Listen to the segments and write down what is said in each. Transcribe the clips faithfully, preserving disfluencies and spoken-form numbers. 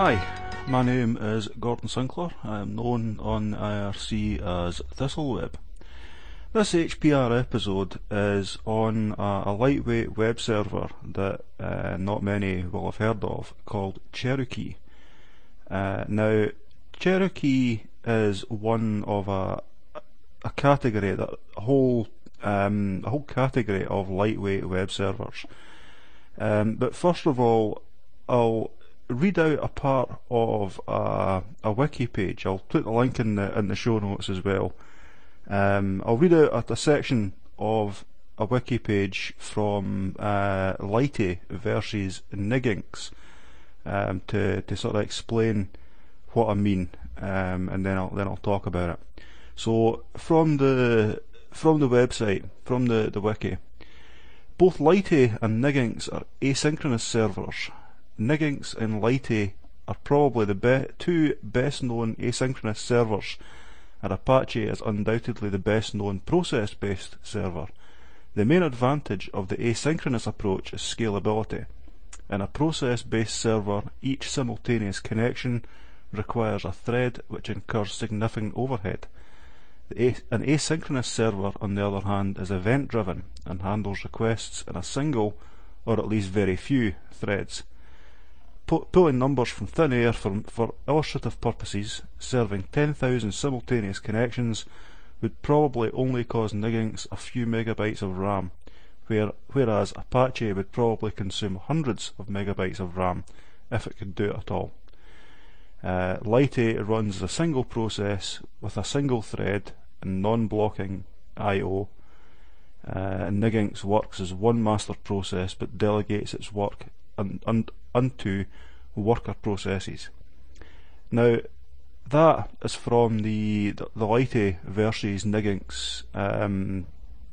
Hi, my name is Gordon Sinclair. I am known on I R C as Thistleweb. This H P R episode is on a, a lightweight web server that uh, not many will have heard of, called Cherokee. Uh, now, Cherokee is one of a a category, that a whole um, a whole category of lightweight web servers. Um, but first of all, I'll read out a part of a, a wiki page. I'll put the link in the in the show notes as well. Um, I'll read out a section of a wiki page from uh, Lighty versus Niginx um, to to sort of explain what I mean, um, and then I'll then I'll talk about it. So from the from the website, from the the wiki, both Lighty and Niginx are asynchronous servers. Niginx and Lighty are probably the be two best known asynchronous servers, and Apache is undoubtedly the best known process-based server. The main advantage of the asynchronous approach is scalability. In a process-based server, each simultaneous connection requires a thread which incurs significant overhead. The as an asynchronous server, on the other hand, is event-driven and handles requests in a single, or at least very few, threads. Pulling numbers from thin air for, for illustrative purposes, serving ten thousand simultaneous connections would probably only cost Niginx a few megabytes of RAM, where, whereas Apache would probably consume hundreds of megabytes of RAM if it could do it at all. Uh, Lighty runs as a single process with a single thread and non-blocking I O. Uh, Niginx works as one master process but delegates its work un un unto worker processes. Now, that is from the the, the Lighty versus Niginx um,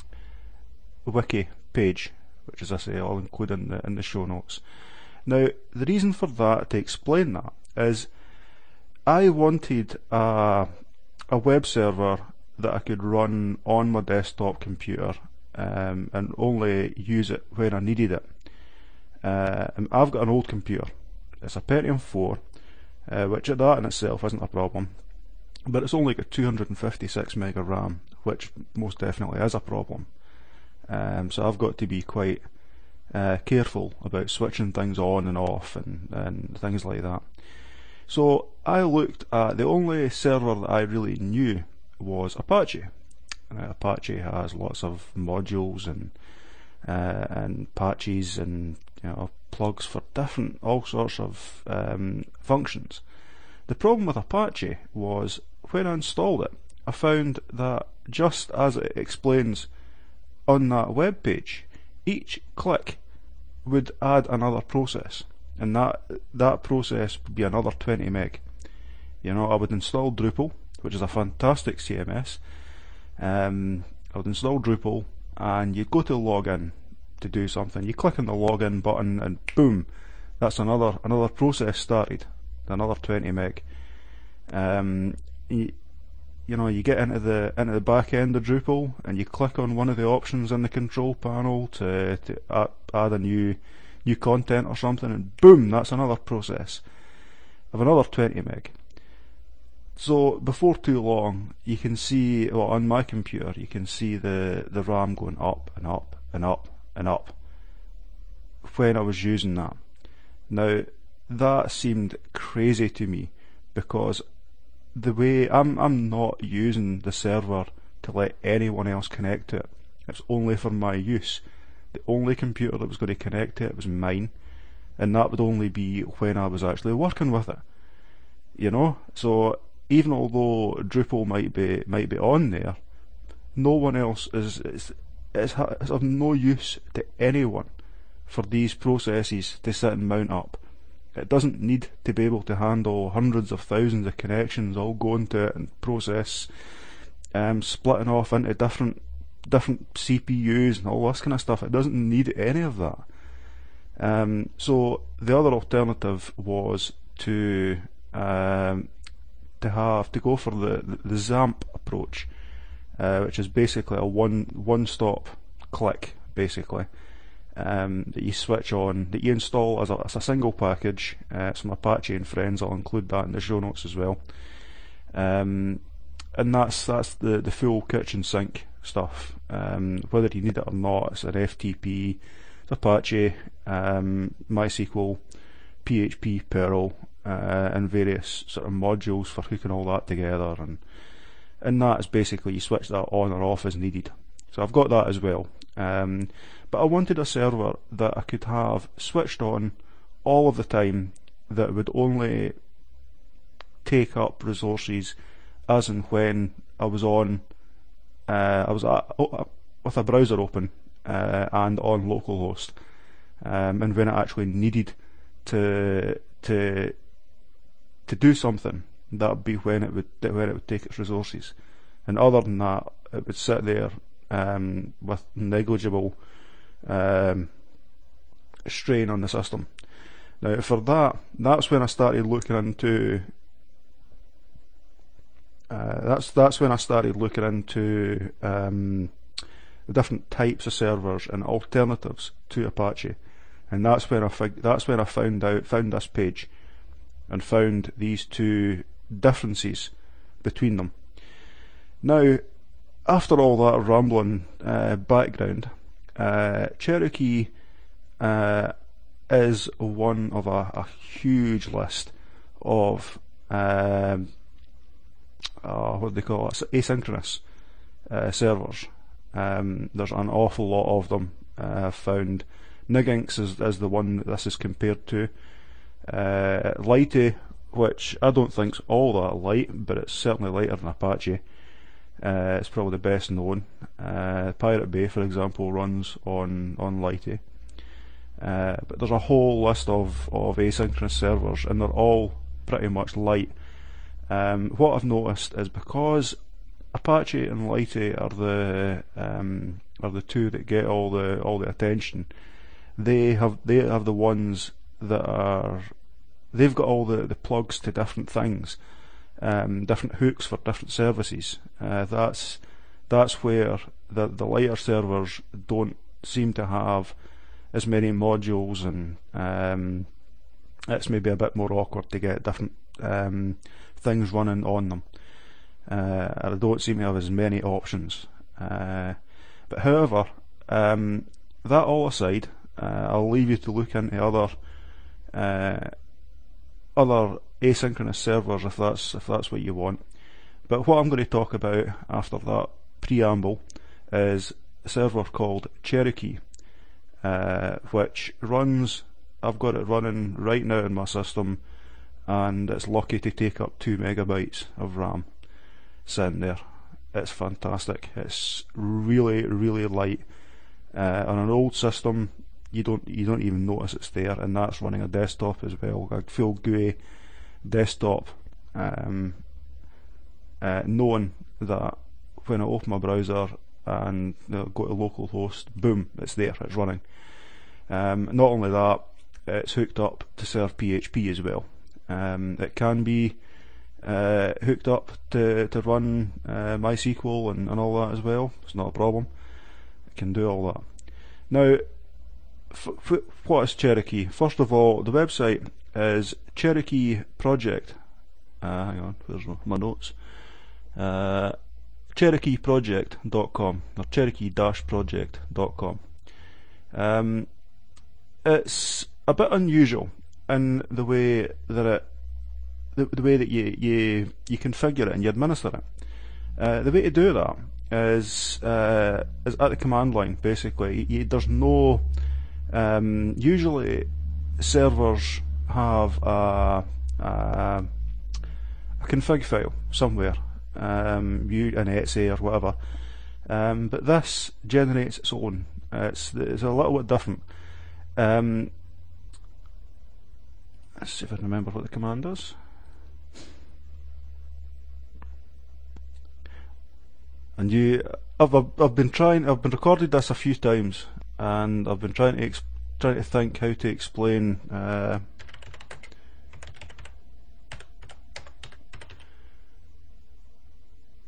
wiki page, which, as I say, I'll include in the in the show notes. Now, the reason for that, to explain that, is I wanted a a web server that I could run on my desktop computer um, and only use it when I needed it. Uh, I've got an old computer. It's a Pentium four, uh, which at that in itself isn't a problem, but it's only got two hundred fifty-six meg of RAM, which most definitely is a problem. Um, so I've got to be quite uh, careful about switching things on and off and, and things like that. So I looked at the only server that I really knew was Apache. Now, Apache has lots of modules and uh, and patches and you know plugs for different all sorts of um, functions. The problem with Apache was when I installed it, I found that just as it explains on that web page, each click would add another process, and that that process would be another twenty meg. You know, I would install Drupal, which is a fantastic C M S. Um, I would install Drupal, and you'd go to login to do something. You click on the login button, and boom, that's another another process started, another twenty meg. Um, you, you know, you get into the into the back end of Drupal, and you click on one of the options in the control panel to to add, add a new new content or something, and boom, that's another process of another twenty meg. So before too long, you can see, well, on my computer, you can see the the RAM going up and up and up and up when I was using that. Now, that seemed crazy to me, because the way I'm I'm not using the server to let anyone else connect to it. It's only for my use. The only computer that was going to connect to it was mine, and that would only be when I was actually working with it. You know, so even although Drupal might be might be on there, no one else is is, is, is of no use to anyone for these processes to sit and mount up. It doesn't need to be able to handle hundreds of thousands of connections all going to it and process um, splitting off into different different C P Us and all this kind of stuff. It doesn't need any of that. Um, so the other alternative was to um, to have to go for the, the, the XAMPP approach, uh, which is basically a one one stop click basically. um, that you switch on, that you install as a, as a single package. Uh, some Apache and friends, I'll include that in the show notes as well. Um, and that's that's the, the full kitchen sink stuff. Um, whether you need it or not, it's an F T P, it's Apache, um, MySQL, P H P, Perl, uh, and various sort of modules for hooking all that together, and and that is basically you switch that on or off as needed. So I've got that as well. Um, but I wanted a server that I could have switched on all of the time, that would only take up resources as and when I was on, uh, I was at, oh, with a browser open uh, and on localhost, um, and when I actually needed to to to do something, that would be when it would when it would take its resources. And other than that, it would sit there um, with negligible um, strain on the system. Now, for that, that's when I started looking into. Uh, that's that's when I started looking into um, the different types of servers and alternatives to Apache, and that's when I fig that's when I found out found this page, and found these two differences between them. Now, after all that rambling uh, background, uh, Cherokee uh, is one of a, a huge list of um, uh, what do they call it? Asynchronous uh, servers. Um, there's an awful lot of them. Uh, I've found Niginx is, is the one that this is compared to. Uh, Lighty, which I don't think's all that light, but it's certainly lighter than Apache. Uh, it's probably the best known. Uh, Pirate Bay, for example, runs on on Lighty. Uh, but there's a whole list of, of asynchronous servers, and they're all pretty much light. Um, what I've noticed is, because Apache and Lighty are the um, are the two that get all the all the attention, they have they have the ones that are they've got all the, the plugs to different things, um, different hooks for different services. Uh, that's that's where the the lighter servers don't seem to have as many modules, and um, it's maybe a bit more awkward to get different um, things running on them. Uh, I don't seem to have as many options. Uh, but however, um, that all aside, uh, I'll leave you to look into other uh, other asynchronous servers if that's if that's what you want. But what I'm going to talk about after that preamble is a server called Cherokee, uh, which runs. I've got it running right now in my system, and it's lucky to take up two megabytes of RAM sitting there. It's fantastic. It's really, really light. Uh, on an old system, you don't you don't even notice it's there, and that's running a desktop as well, a full G U I desktop. Um, uh, knowing that when I open my browser and you know, go to localhost, boom, it's there, it's running. Um, not only that, it's hooked up to serve P H P as well. Um, it can be uh, hooked up to, to run uh, MySQL and, and all that as well. It's not a problem. It can do all that. Now, f f what is Cherokee? First of all, the website is Cherokee Project. Uh, hang on, where's my notes? Uh, Cherokee Project dot com, or Cherokee Project dot com. Um, it's a bit unusual in the way that it, the, the way that you, you you configure it and you administer it. Uh, the way to do that is uh, is at the command line. Basically, you, there's no. Um, usually, servers have a, a, a config file somewhere, um, you an E X E or whatever. Um, but this generates its own. Uh, it's it's a little bit different. Um, let's see if I can remember what the command is. And you, I've I've been trying. I've been recorded this a few times, and I've been trying to ex trying to think how to explain. Uh,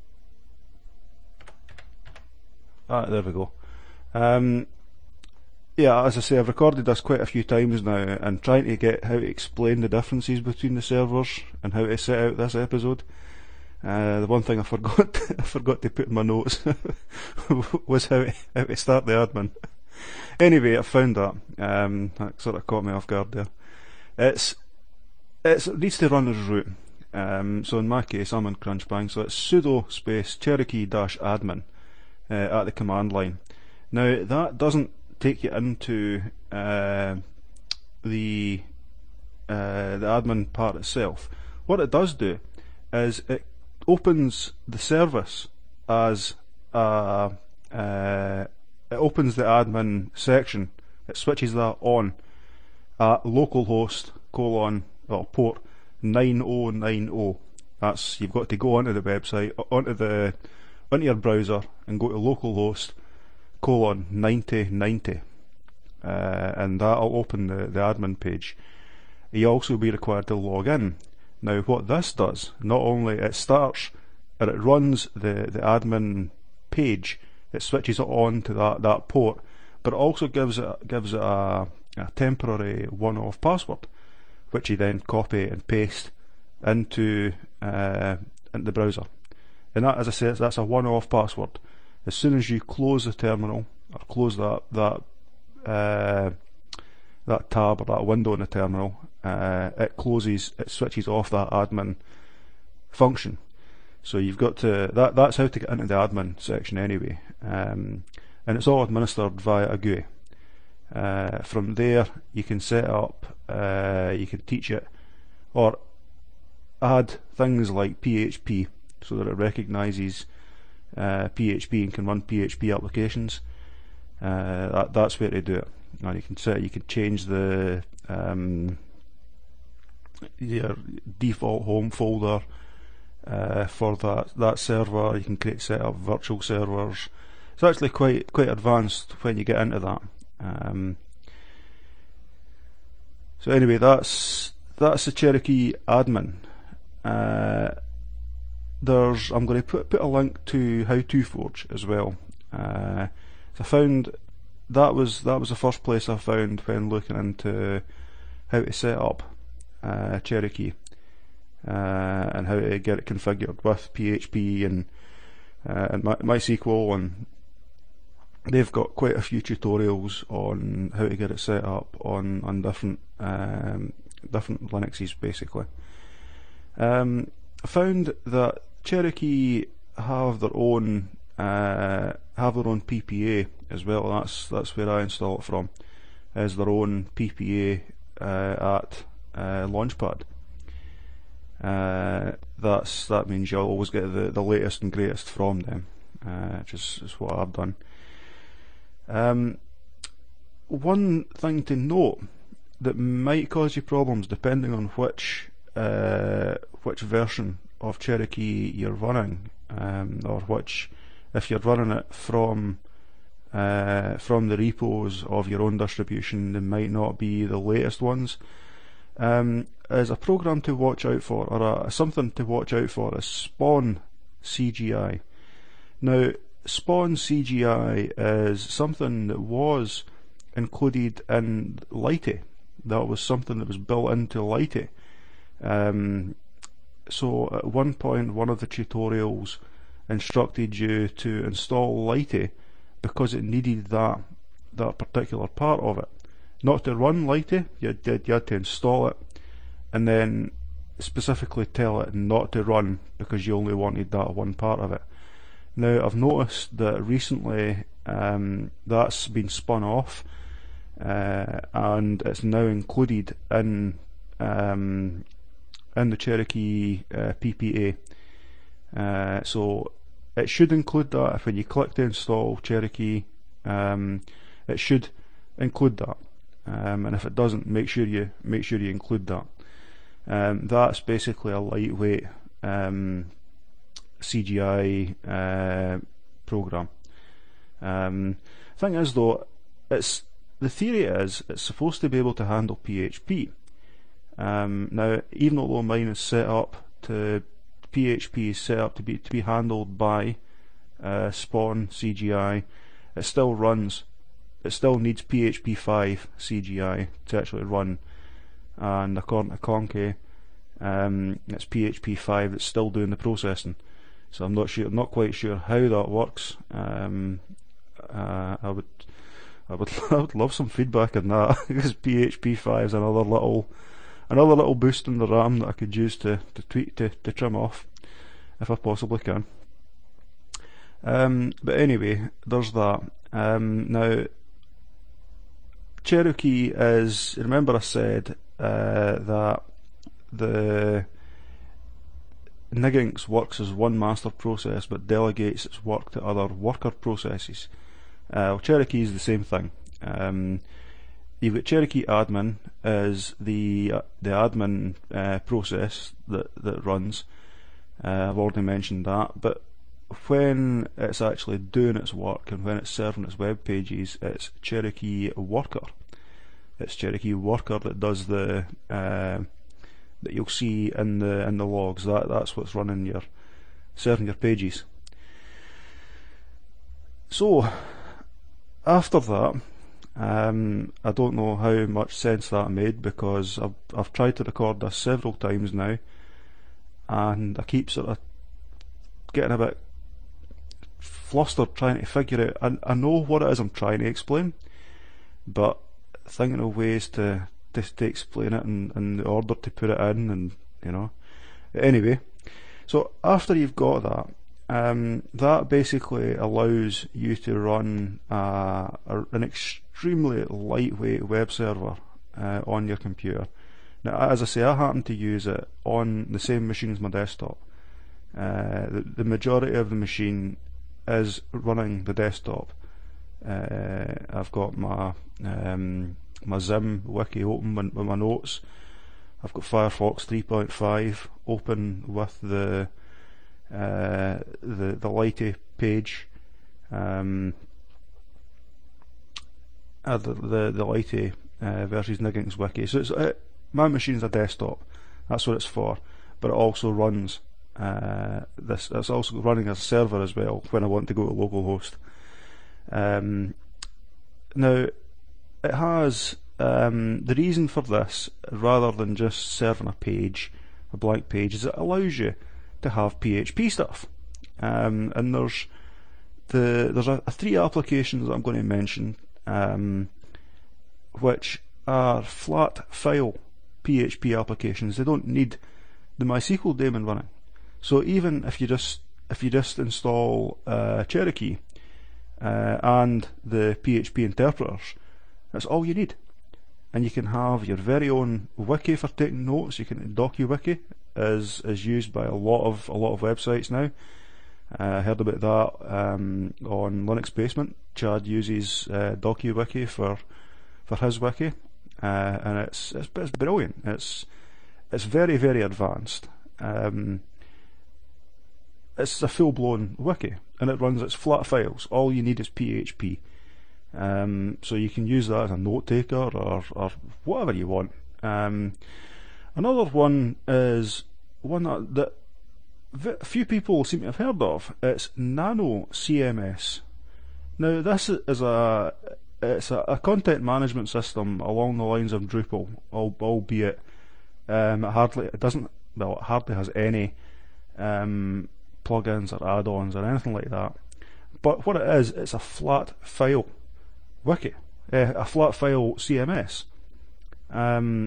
ah, there we go. Um, yeah, as I say, I've recorded this quite a few times now, and trying to get how to explain the differences between the servers and how to set out this episode. Uh, the one thing I forgot, I forgot to put in my notes was how to, how to start the admin. Anyway, I found that. Um, that sort of caught me off guard there. It's, it's, it needs to run as root. Um, so in my case, I'm in Crunchbang, so it's sudo space cherokee dash admin uh, at the command line. Now, that doesn't take you into uh, the uh, the admin part itself. What it does do is it opens the service as a, uh, it opens the admin section. It switches that on at localhost colon well port nine oh nine oh. That's, you've got to go onto the website, onto the onto your browser and go to localhost colon ninety ninety, uh, and that'll open the, the admin page. You also be required to log in. Now what this does, not only it starts and it runs the, the admin page, it switches it on to that, that port, but it also gives it gives it a, a temporary one-off password, which you then copy and paste into uh, into the browser. And that, as I say, that's a one-off password. As soon as you close the terminal or close that that uh, that tab or that window in the terminal, uh, it closes, it switches off that admin function. So you've got to that. That's how to get into the admin section anyway, um, and it's all administered via a G U I. Uh, from there, you can set up, uh, you can teach it, or add things like P H P so that it recognises uh, P H P and can run P H P applications. Uh, that, that's where to do it. And you can set, you can change the um, your default home folder uh, for that that server. You can create set up virtual servers. It's actually quite quite advanced when you get into that. Um, so anyway, that's that's the Cherokee admin. Uh, there's I'm going to put put a link to HowToForge as well. Uh, so I found that was that was the first place I found when looking into how to set up uh, Cherokee uh, and how to get it configured with P H P and uh, and My, MySQL, and they've got quite a few tutorials on how to get it set up on on different um, different Linuxes basically. Um, I found that Cherokee have their own uh, have their own P P A as well. That's that's where I install it from. Is their own P P A uh, at uh, Launchpad. Uh, that's that means you'll always get the the latest and greatest from them, uh, which is, is what I've done. Um, one thing to note that might cause you problems depending on which uh, which version of Cherokee you're running, um, or which, if you're running it from uh, from the repos of your own distribution, they might not be the latest ones. Um, is a program to watch out for, or a, something to watch out for, is Spawn C G I. Now, Spawn C G I is something that was included in Lite. That was something that was built into Lite. Um, so at one point, one of the tutorials instructed you to install Lite because it needed that that particular part of it. Not to run Lite, you, you, you had to install it, and then specifically tell it not to run because you only wanted that one part of it. Now, I've noticed that recently um, that's been spun off, uh, and it's now included in um, in the Cherokee uh, P P A. Uh, so it should include that. If when you click to install Cherokee, um, it should include that. Um, and if it doesn't, make sure you make sure you include that. Um, that's basically a lightweight um, C G I uh, program. Um, thing is though, it's the theory is it's supposed to be able to handle P H P. Um, now, even although mine is set up to P H P is set up to be to be handled by uh, Spawn C G I, it still runs it still needs P H P five C G I to actually run, and according to Conky, um, it's P H P five that's still doing the processing. So I'm not sure, not quite sure how that works. Um, uh, I would, I would, I would love some feedback on that, because P H P five is another little, another little boost in the RAM that I could use to to tweak to to trim off, if I possibly can. Um, but anyway, there's that. Um, now, Cherokee is, remember I said uh, that the Niginx works as one master process but delegates its work to other worker processes. Uh, well, Cherokee is the same thing. Um, you've got Cherokee admin as the uh, the admin uh, process that, that runs. Uh, I've already mentioned that, but when it's actually doing its work and when it's serving its web pages, it's Cherokee worker. It's Cherokee worker that does the uh, that you'll see in the in the logs. That that's what's running your serving your pages. So after that, um, I don't know how much sense that made, because I've I've tried to record this several times now, and I keep sort of getting a bit flustered trying to figure out. I, I know what it is I'm trying to explain, but thinking of ways to to, to explain it and, and the order to put it in, and you know. Anyway, so after you've got that, um, that basically allows you to run uh, a, an extremely lightweight web server uh, on your computer. Now, as I say, I happen to use it on the same machine as my desktop. Uh, the, the majority of the machine is running the desktop. Uh, I've got my um, my Zim wiki open with, with my notes. I've got Firefox three point five open with the uh, the the Lite page, um, uh, the the, the Lite uh, versus Niginx wiki. So it's uh, my machine's a desktop. That's what it's for. But it also runs. Uh, this it's also running as a server as well when I want to go to localhost. Um, now, it has um, the reason for this, rather than just serving a page, a blank page, is it allows you to have P H P stuff. Um, and there's the there's a, a three applications that I'm going to mention, um, which are flat file P H P applications. They don't need the MySQL daemon running. So even if you just if you just install uh, Cherokee uh, and the P H P interpreters, that's all you need, and you can have your very own wiki for taking notes. You can DocuWiki is is used by a lot of a lot of websites now. Uh, I heard about that um, on Linux Basement. Chad uses uh, DocuWiki for for his wiki, uh, and it's, it's it's brilliant. It's it's very very advanced. Um, It's a full-blown wiki, and it runs its flat files. All you need is P H P. Um, so you can use that as a note taker or, or whatever you want. Um, another one is one that, that few people seem to have heard of. It's Nano C M S. Now this is a it's a, a content management system along the lines of Drupal, albeit um, it hardly it doesn't well it hardly has any um, plugins or add-ons or anything like that. But what it is, it's a flat file wiki, uh, a flat file C M S. Um,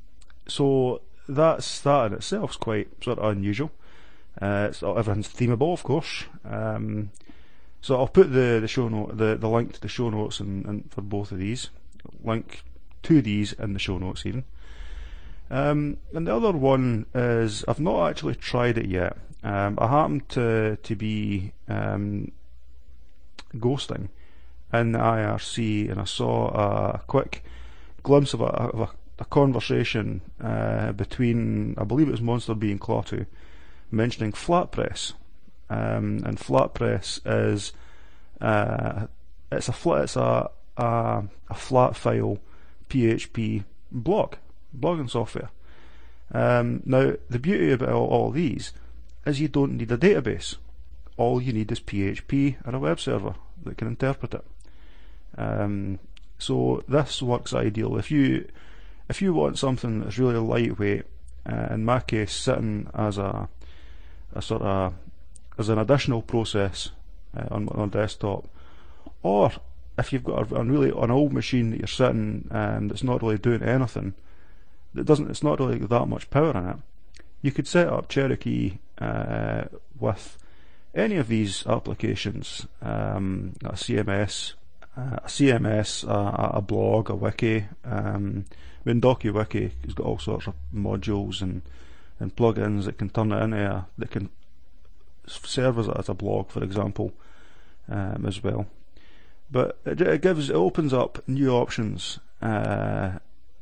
so that's that in itself is quite sort of unusual. Uh, it's everything's themable, of course. Um, so I'll put the the show note the the link to the show notes and, and for both of these, link to these in the show notes even. Um, and the other one is I've not actually tried it yet. Um, I happened to to be um, ghosting in the I R C, and I saw a quick glimpse of a, of a, a conversation uh, between, I believe it was Monster B and Clawtwo, mentioning FlatPress. Um, and FlatPress is uh, it's a flat it's a, a a flat file P H P blog blogging software. Um, now the beauty about all, all these is you don't need a database. All you need is P H P and a web server that can interpret it. Um, so this works ideal if you if you want something that's really lightweight. Uh, in my case, sitting as a a sort of as an additional process uh, on on desktop, or if you've got a, a really an old machine that you're sitting um, that's not really doing anything, that doesn't it's not really that much power in it, you could set up Cherokee uh, with any of these applications, um, a C M S, uh, a C M S, a, a blog, a wiki. Um, I mean, DocuWiki has got all sorts of modules and and plugins that can turn it into a, that can serve as a, as a blog, for example, um, as well. But it, it gives it opens up new options uh,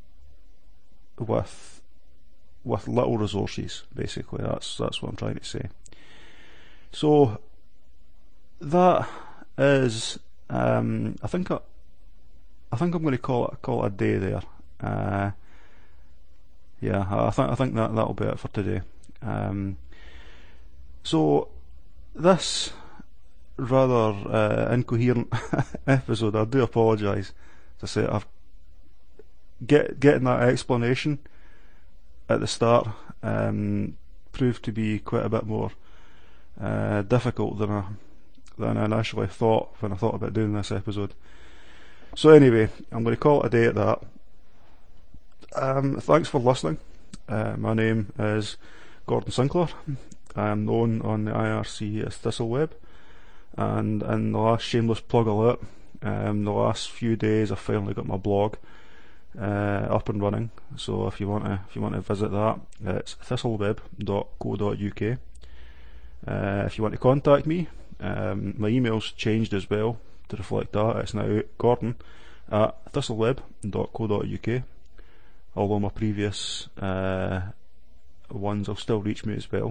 with with little resources. Basically, that's that's what I'm trying to say. So that is, um, I think I, I think I'm going to call it call it a day there. Uh, yeah, I think I think that that'll be it for today. Um, so this rather uh, incoherent episode, I do apologise. As I say, I've get getting that explanation at the start um, proved to be quite a bit more uh, difficult than I than I initially thought when I thought about doing this episode. So anyway, I'm going to call it a day at that. Um, thanks for listening. Uh, my name is Gordon Sinclair. I am known on the I R C as Thistleweb, and in the last shameless plug alert, um, the last few days I've finally got my blog uh, up and running. So if you want to, if you want to visit that, it's thistleweb dot co dot U K. Uh, if you want to contact me, um, my email's changed as well to reflect that. It's now Gordon at thistleweb dot co dot U K. Although my previous uh, ones will still reach me as well.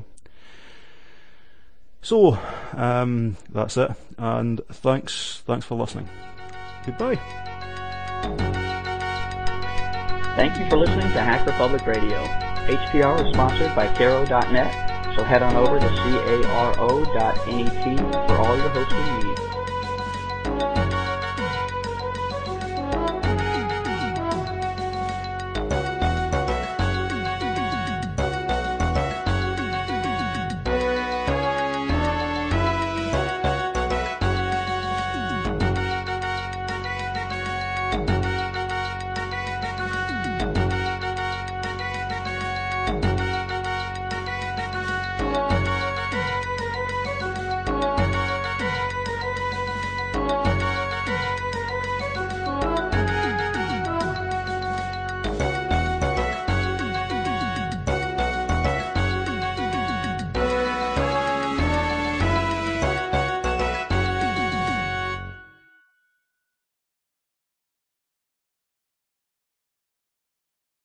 So um, that's it, and thanks thanks for listening. Goodbye. Thank you for listening to Hack Republic Radio. H P R is sponsored by Caro dot net, so head on over to caro dot net for all your hosting needs.